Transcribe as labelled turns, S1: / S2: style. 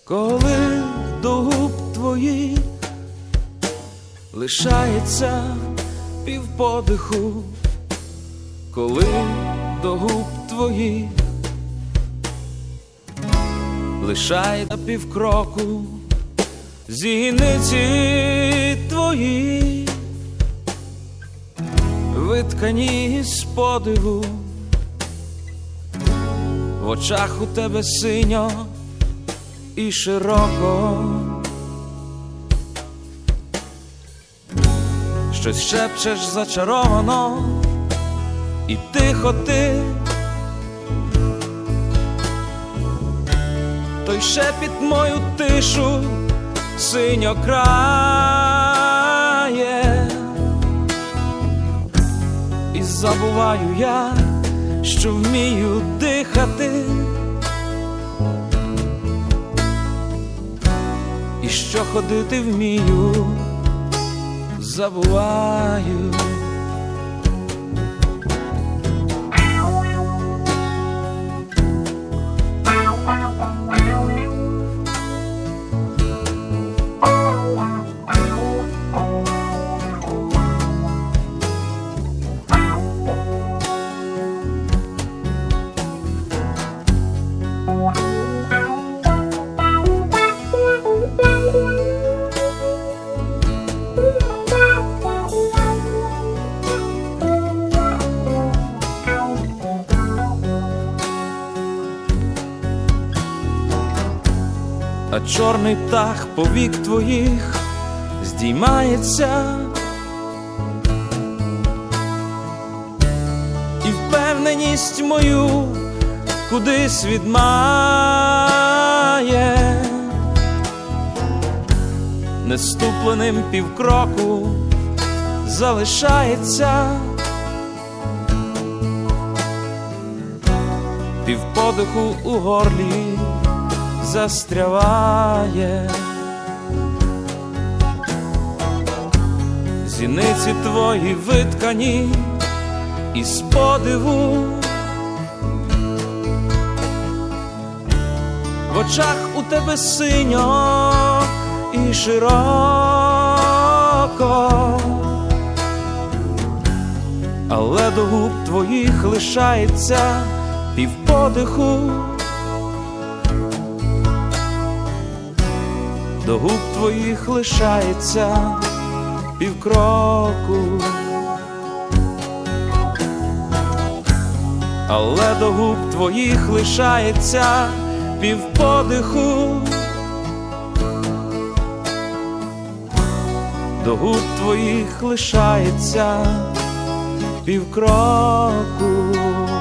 S1: Коли до губ твоїх лишається півподиху, коли до губ твоїх лишається півкроку, зіниці твої виткані з подиву, в очах у тебе синьо і широко, щось шепчеш зачаровано, і тихо ти, той шепіт мою тишу синьо крає, і забуваю я, що вмію дихати, і що ходити вмію, забуваю. А чорний птах повік твоїх здіймається, і впевненість мою кудись відмає, неступленим півкроку залишається, півподиху у горлі застряває, зіниці твої виткані із подиву, в очах у тебе синьо і широко, але до губ твоїх лишається півподиху, до губ твоїх лишається півкроку, але до губ твоїх лишається півподиху, до губ твоїх лишається півкроку.